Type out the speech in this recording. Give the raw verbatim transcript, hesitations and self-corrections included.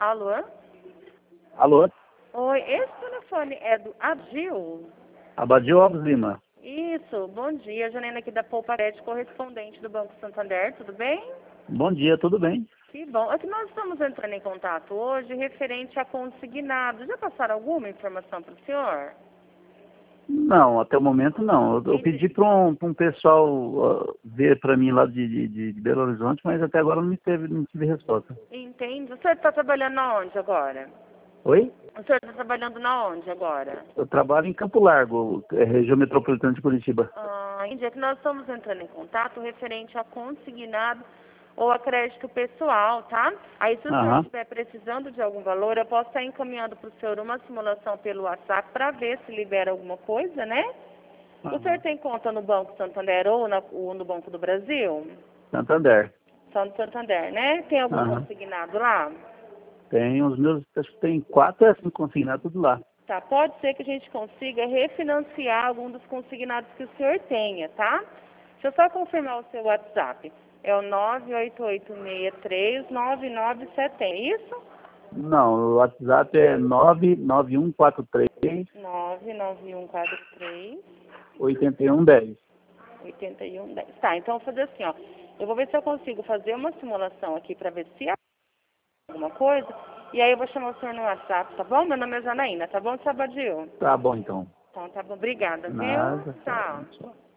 Alô? Alô? Oi, esse telefone é do Abdil? Abadio Alves Lima. Isso, bom dia. Janina aqui da Poupa Crédito, correspondente do Banco Santander, tudo bem? Bom dia, tudo bem? Que bom. É que nós estamos entrando em contato hoje referente a consignado. Já passaram alguma informação para o senhor? Não, até o momento não. Eu, eu Ente- pedi para um, pra um pessoal uh, ver para mim lá de, de, de Belo Horizonte, mas até agora não me teve, não tive resposta. Entende? O senhor está trabalhando na onde agora? Oi? O senhor está trabalhando na onde agora? Eu trabalho em Campo Largo, é, região metropolitana de Curitiba. Ah, entendi. É que nós estamos entrando em contato referente a consignado ou a crédito pessoal, tá? Aí se o senhor Aham. estiver precisando de algum valor, eu posso estar encaminhando para o senhor uma simulação pelo WhatsApp para ver se libera alguma coisa, né? O senhor Aham. tem conta no Banco Santander ou, na- ou no Banco do Brasil? Santander. Só no Santander, né? Tem algum Aham. consignado lá? Tem os meus, acho que tem quatro ou cinco consignados tudo lá. Tá, pode ser que a gente consiga refinanciar algum dos consignados que o senhor tenha, tá? Deixa eu só confirmar o seu WhatsApp. É o nove oito oito seis três nove nove sete zero, é isso? Não, o WhatsApp é nove nove um quatro três nove nove um quatro três oito um um zero. oito um um zero. Tá, então eu vou fazer assim, ó. Eu vou ver se eu consigo fazer uma simulação aqui para ver se há alguma coisa. E aí eu vou chamar o senhor no WhatsApp, tá bom? Meu nome é Janaína, tá bom, Sabadio? Tá bom então. Então tá bom, obrigada, viu? Nada, Tchau. tchau.